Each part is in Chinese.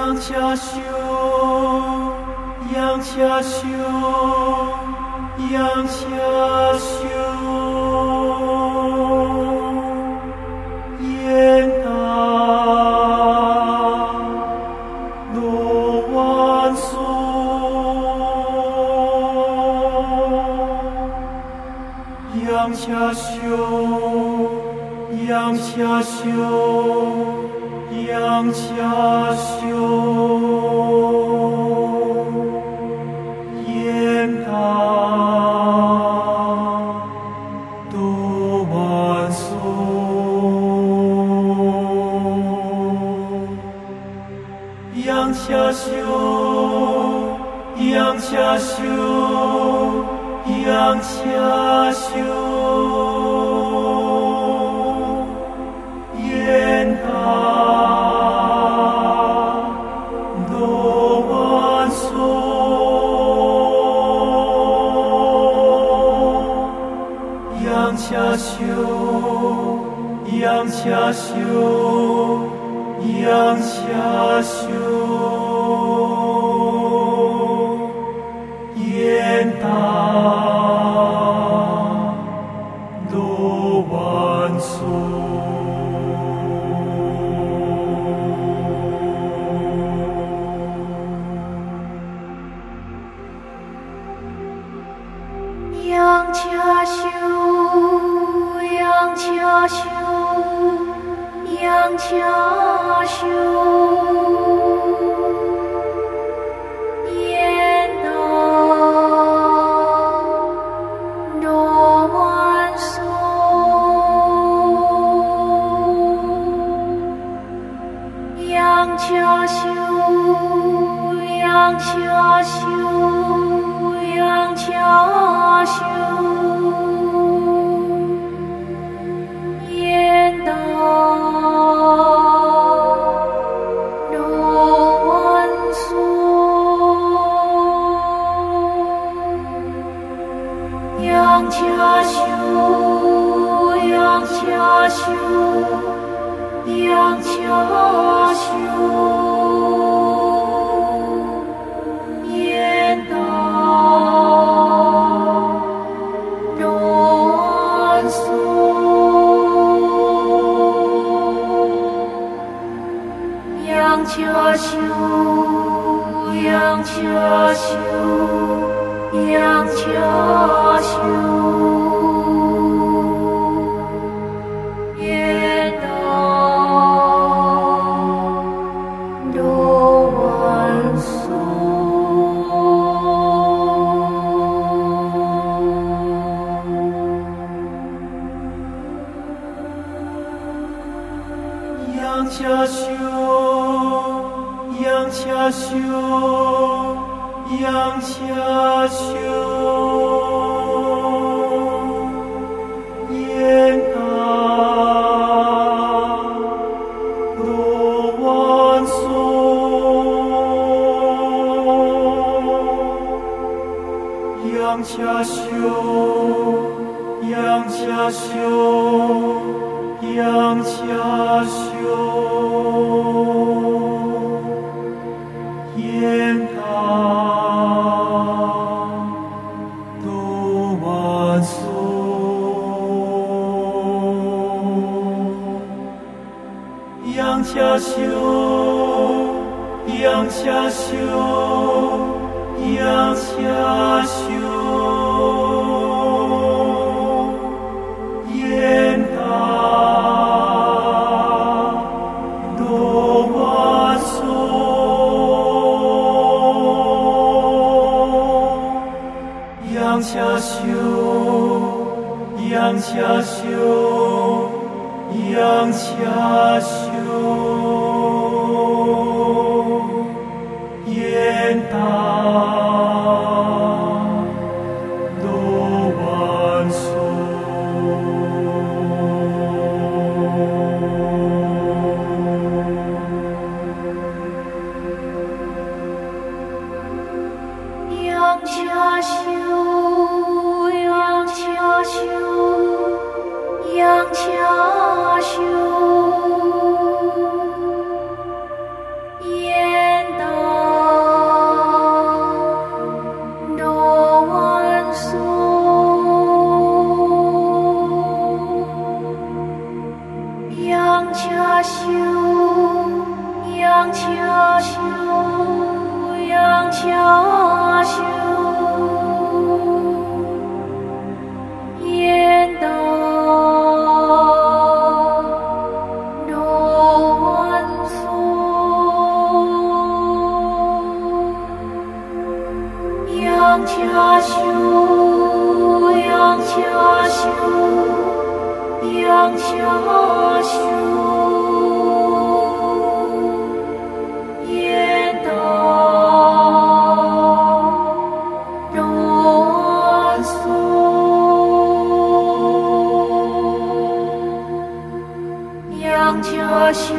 恰修，仰恰修，仰恰修，言大罗万松，仰恰修，仰恰修，仰恰修。仰恰修，仰恰修，仰恰修，言大罗万松，仰恰修，仰恰修，仰恰修，言大罗万松。 仰恰修，仰恰修，仰恰修，言大罗万松，仰恰修，仰恰修，仰恰修，言大罗万松，仰恰修，仰恰修，仰恰修，言大罗万松，仰恰修，仰恰修，仰恰修，言大罗万松。 仰恰修，仰恰修，仰恰修，言大罗万松，仰恰修，仰恰修，仰恰修，言大罗万松，仰恰修，仰恰修，仰恰修，言大罗万松，仰恰修，仰恰修，仰恰修，言大罗万松， 仰恰修，仰恰修，仰恰修，言杨家修，杨家修，杨家修，雁道乱松，杨家修，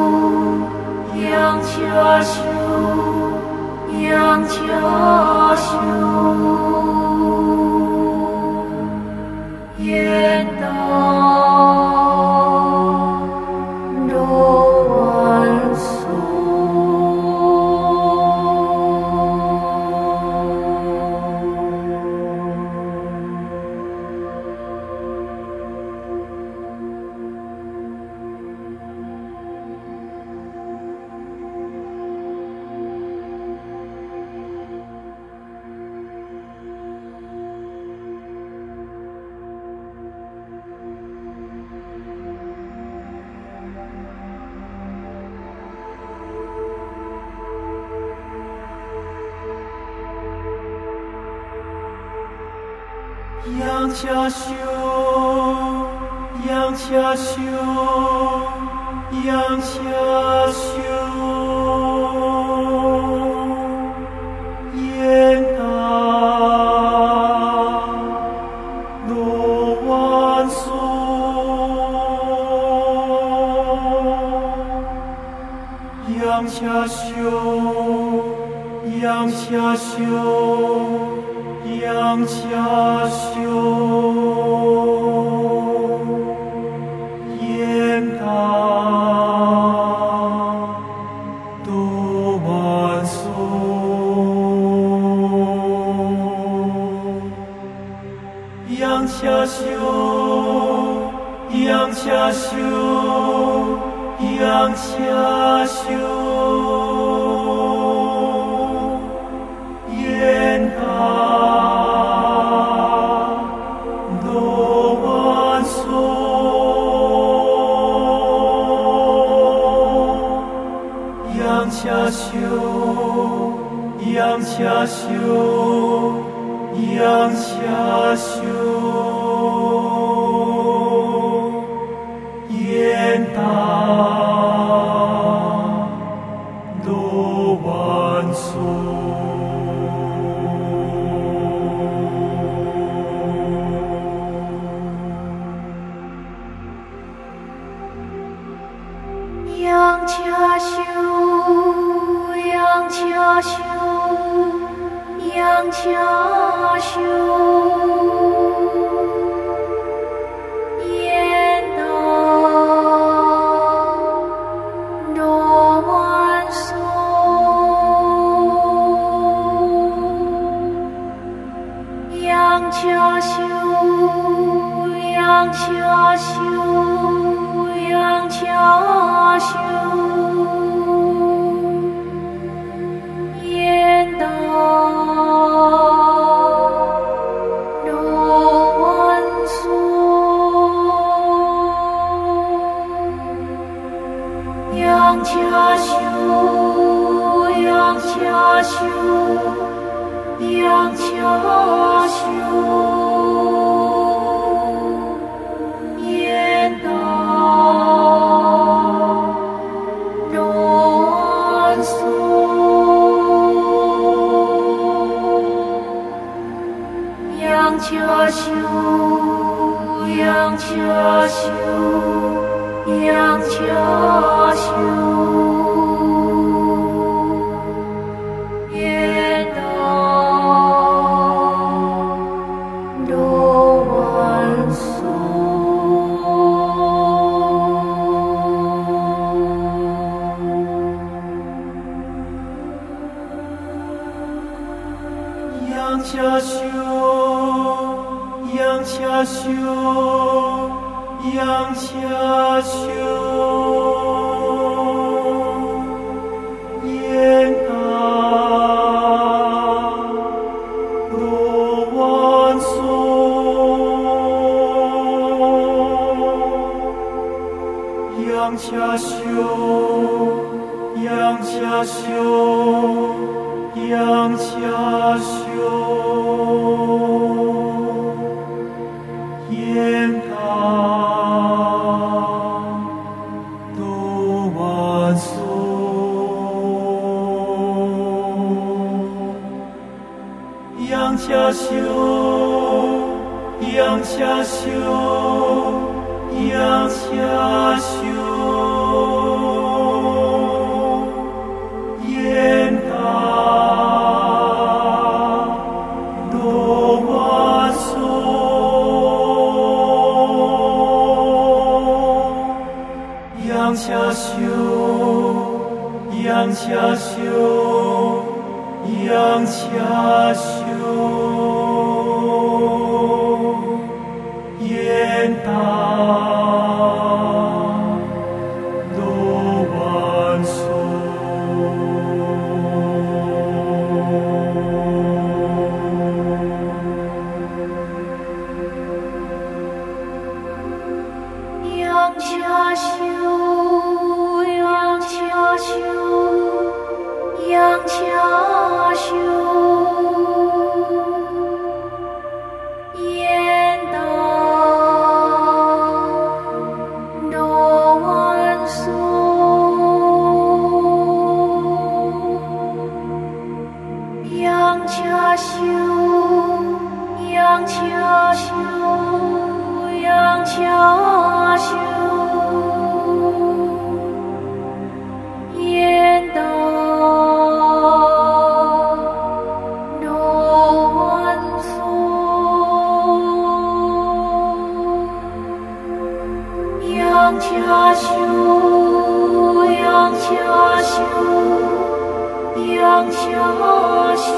杨家修，杨家修，雁道乱松。 杨家修，杨家修，杨家修，雁道乱松，杨家修，杨家修，杨家修，雁道乱松，杨家修，杨家修，杨家修，雁道乱松，杨家修，杨家修，杨家修，雁道乱松。 杨家修，杨家修，杨家修，雁道乱松，杨家修，杨家修，杨家修，雁道乱松，杨家修，杨家修，杨家修，雁道乱松，杨家修，杨家修，杨家修，雁道乱松。 杨家修，杨家修，杨家修，雁道乱松，杨家修，杨家修，杨家修。 家修，杨家修，杨家修，燕大罗万松，杨家修，杨家修，杨家修，燕大罗万松。 杨家修，杨家修，杨家修，燕大罗万松，杨家修，杨家修，杨家修，燕大罗万松，杨家修，杨家修，杨家修，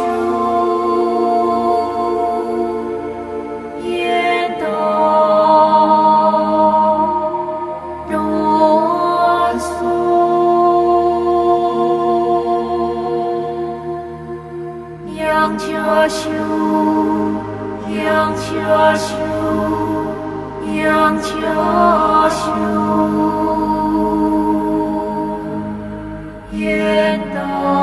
燕大罗万松，杨家修，杨家修，杨家修，燕大